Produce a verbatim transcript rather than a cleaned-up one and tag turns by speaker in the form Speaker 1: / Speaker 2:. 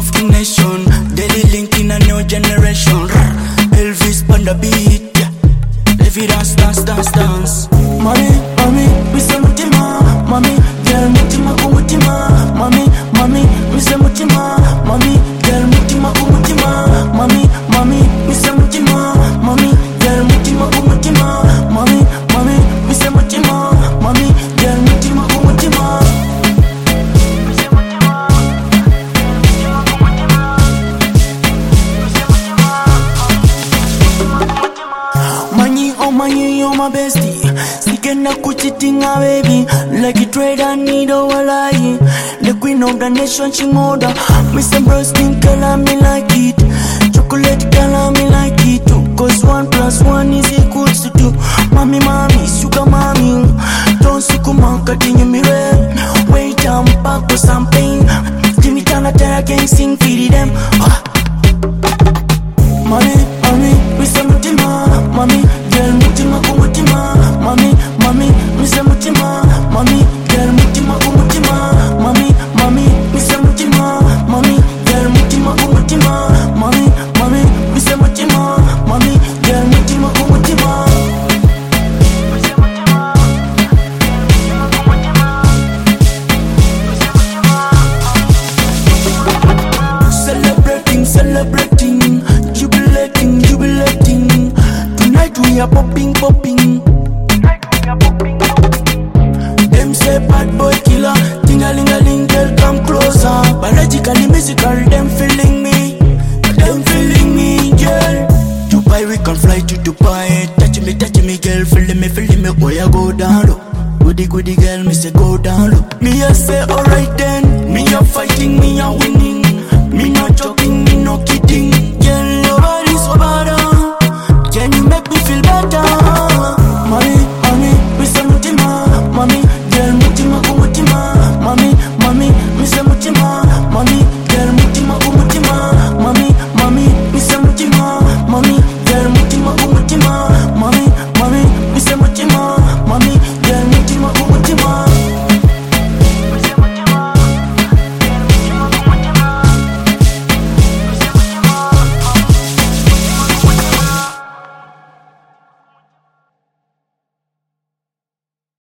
Speaker 1: of the nation. Daily link in a new generation. Elvis on the beat, yeah. Levi dance, dance, dance, dance.
Speaker 2: Mami, mami, mise mutima. Mami, girl mutima kumutima. Mami, mami, mise mutima. Mami, girl mutima kumutima. Mami, mami, mise mutima. Mami, girl mutima kumutima. Mami, mami, mise mutima. Mami, girl mutima kumutima. Money, oh money, you're my bestie. Sikena kuchitinga baby. Like a trader need a walai. The queen of the nation, she moda. Mister Broskin, color me like it. Chocolate color me like it too. Cause one plus one is equal to two. Mommy, mommy, sugar mommy. Don't sukuma, continue me well. Wait, I'm back for some pain. Jimmy Tana, I can sing, feed them. Ah. Mami, mami, mise mutima. Mami, girl mutima kumutima. Mami, mami, mise mutima. Mami, girl mutima kumutima. Mami, mami, mise mutima. Mami, girl mutima kumutima. Mami, mami, mise mutima. Mami, girl mutima kumutima. Celebrating, celebrating, jubilating, jubilating. Tonight we are popping, popping. Them say bad boy killer, ting-a-ling-a-ling, girl come closer. Biologically, musical, them feeling me, them feeling me, girl. Dubai, we can fly to Dubai. Touch me, touch me, girl, feeling me, feeling me. Oh yeah, go down low. Goody, goody, girl, me say go down low. Me I say alright then. Me a fighting, me a winning.